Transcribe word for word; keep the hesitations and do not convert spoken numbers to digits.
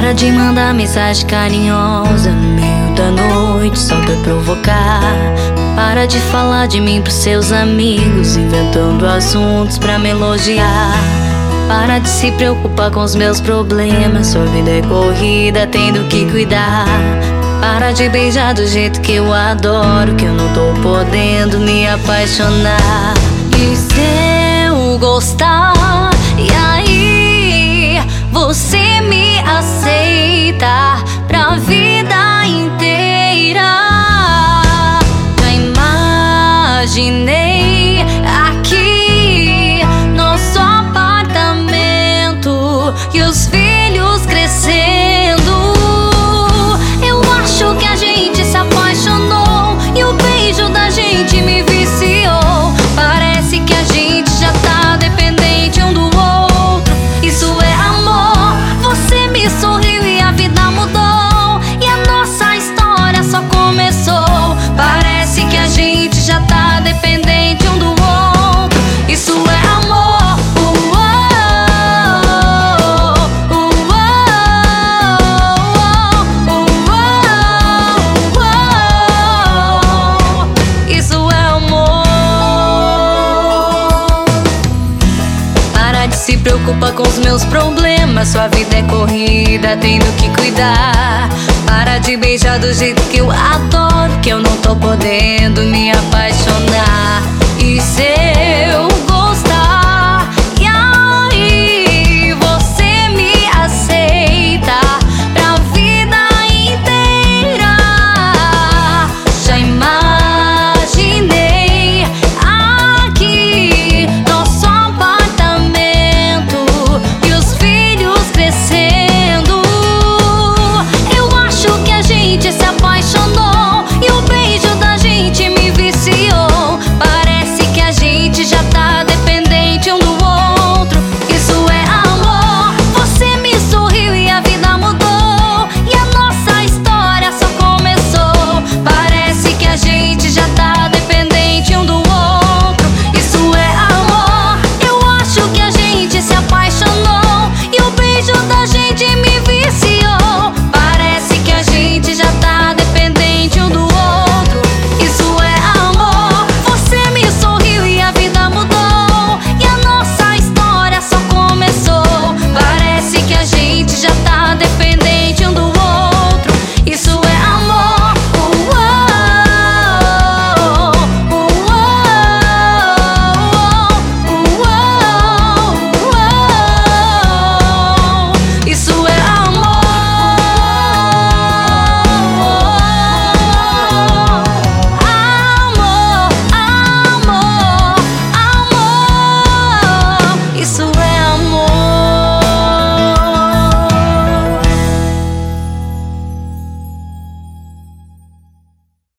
Para de mandar mensagem carinhosa no meio da noite só pra provocar. Para de falar de mim pros seus amigos, inventando assuntos pra me elogiar. Para de se preocupar com os meus problemas, sua vida é corrida, tendo que cuidar. Para de beijar do jeito que eu adoro, que eu não tô podendo me apaixonar. E se eu gostar, e aí você me aceita pra vida inteira? Já imaginei aqui nosso apartamento e os filhos crescendo. Eu acho que a gente se apaixonou e o beijo da gente me viciou. Parece que a gente já tá dependente um do outro. Isso é amor. Você me sorriu e a vida mudou, e a nossa história só começou. Parece que a gente já tá dependente um do outro. Isso é amor. Uou, uou, uou, uou. Isso é amor. Para de se preocupar com os meus problemas, sua vida é corrida, tendo que cuidar. Para de beijar do jeito que eu adoro, que eu não tô podendo me apaixonar. E se eu